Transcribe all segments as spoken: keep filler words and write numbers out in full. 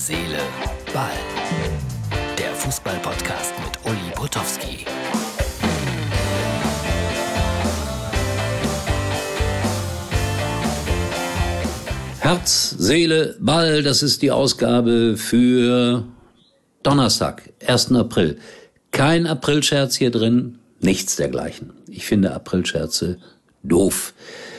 Seele, Ball. Der Fußball-Podcast mit Uli Potowski. Herz, Seele, Ball, das ist die Ausgabe für Donnerstag, ersten April. Kein Aprilscherz hier drin, nichts dergleichen. Ich finde Aprilscherze doof.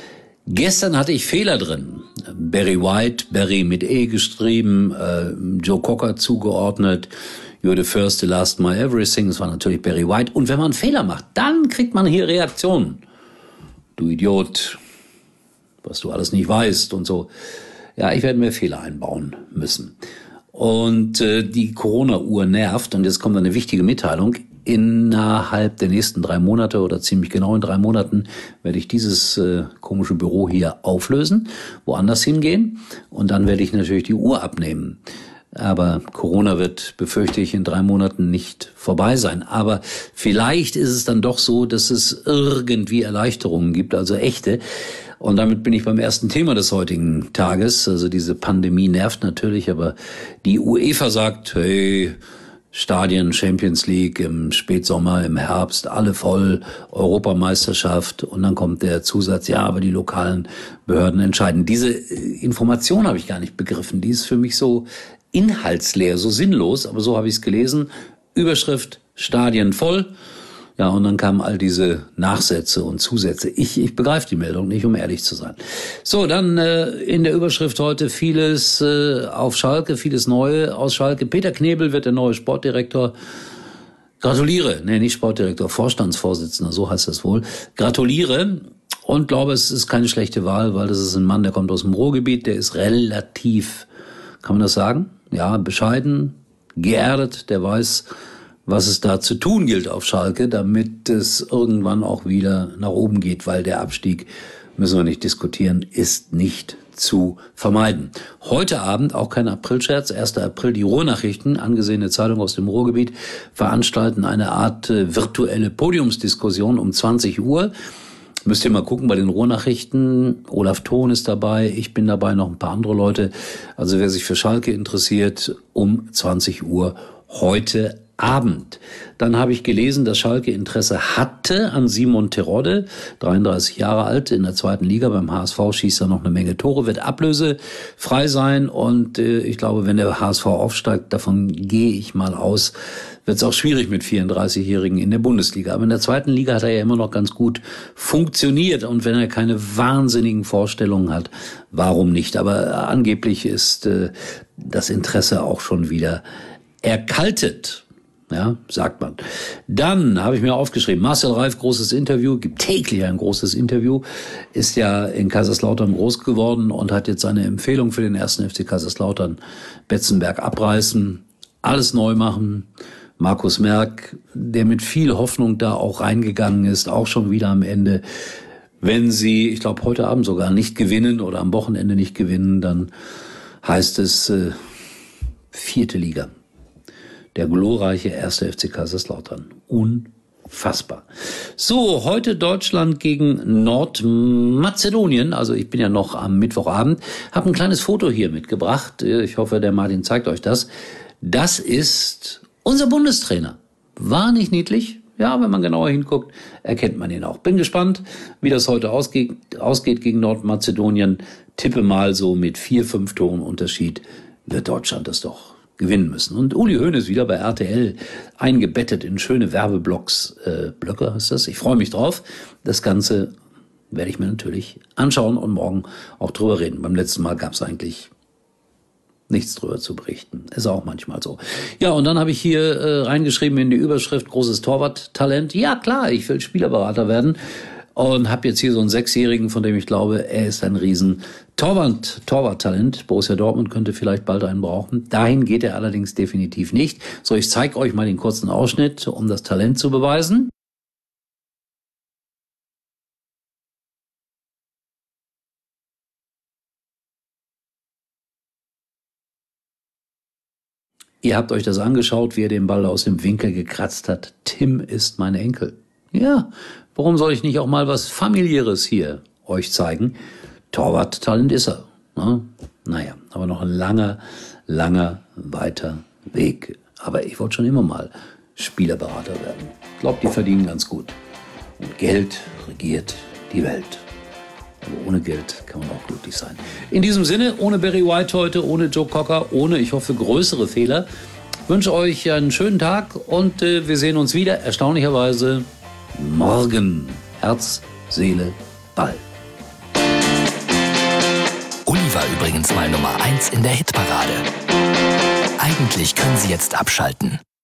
Gestern hatte ich Fehler drin. Barry White, Barry mit E geschrieben, äh, Joe Cocker zugeordnet, You're the first, the last, my everything. Das war natürlich Barry White. Und wenn man einen Fehler macht, dann kriegt man hier Reaktionen. Du Idiot, was du alles nicht weißt und so. Ja, ich werde mir Fehler einbauen müssen. Und äh, die Corona-Uhr nervt. Und jetzt kommt eine wichtige Mitteilung. Innerhalb der nächsten drei Monate oder ziemlich genau in drei Monaten werde ich dieses äh, komische Büro hier auflösen, woanders hingehen. Und dann werde ich natürlich die Uhr abnehmen. Aber Corona wird, befürchte ich, in drei Monaten nicht vorbei sein. Aber vielleicht ist es dann doch so, dass es irgendwie Erleichterungen gibt, also echte. Und damit bin ich beim ersten Thema des heutigen Tages. Also diese Pandemie nervt natürlich, aber die UEFA sagt, hey, Stadien, Champions League im Spätsommer, im Herbst, alle voll, Europameisterschaft. Und dann kommt der Zusatz, ja, aber die lokalen Behörden entscheiden. Diese Information habe ich gar nicht begriffen. Die ist für mich so inhaltsleer, so sinnlos, aber so habe ich es gelesen. Überschrift, Stadien voll. Ja, und dann kamen all diese Nachsätze und Zusätze. Ich, ich begreife die Meldung nicht, um ehrlich zu sein. So, dann äh, in der Überschrift heute vieles äh, auf Schalke, vieles Neue aus Schalke. Peter Knebel wird der neue Sportdirektor. Gratuliere, nee, nicht Sportdirektor, Vorstandsvorsitzender, so heißt das wohl. Gratuliere und glaube, es ist keine schlechte Wahl, weil das ist ein Mann, der kommt aus dem Ruhrgebiet, der ist relativ, kann man das sagen? Ja, bescheiden, geerdet, der weiß, was es da zu tun gilt auf Schalke, damit es irgendwann auch wieder nach oben geht, weil der Abstieg, müssen wir nicht diskutieren, ist nicht zu vermeiden. Heute Abend, auch kein Aprilscherz, erster April, die Ruhrnachrichten, angesehene Zeitung aus dem Ruhrgebiet, veranstalten eine Art äh, virtuelle Podiumsdiskussion um zwanzig Uhr. Müsst ihr mal gucken bei den Ruhrnachrichten. Olaf Thon ist dabei, ich bin dabei, noch ein paar andere Leute. Also wer sich für Schalke interessiert, um zwanzig Uhr heute Abend. Dann habe ich gelesen, dass Schalke Interesse hatte an Simon Terodde, dreiunddreißig Jahre alt, in der zweiten Liga. Beim H S V schießt er noch eine Menge Tore, wird ablösefrei sein. Und äh, ich glaube, wenn der H S V aufsteigt, davon gehe ich mal aus, wird es auch schwierig mit vierunddreißigjährigen in der Bundesliga. Aber in der zweiten Liga hat er ja immer noch ganz gut funktioniert. Und wenn er keine wahnsinnigen Vorstellungen hat, warum nicht? Aber angeblich ist äh, das Interesse auch schon wieder erkaltet. Ja, sagt man. Dann habe ich mir aufgeschrieben, Marcel Reif, großes Interview, gibt täglich ein großes Interview, ist ja in Kaiserslautern groß geworden und hat jetzt seine Empfehlung für den ersten F C Kaiserslautern, Betzenberg abreißen, alles neu machen. Markus Merck, der mit viel Hoffnung da auch reingegangen ist, auch schon wieder am Ende. Wenn sie, ich glaube heute Abend sogar nicht gewinnen oder am Wochenende nicht gewinnen, dann heißt es äh, vierte Liga. Der glorreiche erste F C Kaiserslautern. Unfassbar. So, heute Deutschland gegen Nordmazedonien. Also ich bin ja noch am Mittwochabend. Habe ein kleines Foto hier mitgebracht. Ich hoffe, der Martin zeigt euch das. Das ist unser Bundestrainer. War nicht niedlich? Ja, wenn man genauer hinguckt, erkennt man ihn auch. Bin gespannt, wie das heute ausgeht, ausgeht gegen Nordmazedonien. Tippe mal so mit vier, fünf Toren Unterschied wird Deutschland das doch gewinnen müssen. Und Uli Hoeneß wieder bei R T L eingebettet in schöne Werbeblocks, äh, Blöcke heißt das. Ich freue mich drauf. Das Ganze werde ich mir natürlich anschauen und morgen auch drüber reden. Beim letzten Mal gab es eigentlich nichts drüber zu berichten. Ist auch manchmal so. Ja, und dann habe ich hier äh, reingeschrieben in die Überschrift, großes Torwarttalent. Ja, klar, ich will Spielerberater werden. Und habe jetzt hier so einen Sechsjährigen, von dem ich glaube, er ist ein riesen Torwart, Torwarttalent. Borussia Dortmund könnte vielleicht bald einen brauchen. Dahin geht er allerdings definitiv nicht. So, ich zeige euch mal den kurzen Ausschnitt, um das Talent zu beweisen. Ihr habt euch das angeschaut, wie er den Ball aus dem Winkel gekratzt hat. Tim ist mein Enkel. Ja, warum soll ich nicht auch mal was Familiäres hier euch zeigen? Torwarttalent ist er. Ne? Naja, aber noch ein langer, langer, weiter Weg. Aber ich wollte schon immer mal Spielerberater werden. Ich glaube, die verdienen ganz gut. Und Geld regiert die Welt. Aber ohne Geld kann man auch glücklich sein. In diesem Sinne, ohne Barry White heute, ohne Joe Cocker, ohne, ich hoffe, größere Fehler. Ich wünsche euch einen schönen Tag und äh, wir sehen uns wieder, erstaunlicherweise, morgen. Herz, Seele, Ball. Uli war übrigens mal Nummer eins in der Hitparade. Eigentlich können Sie jetzt abschalten.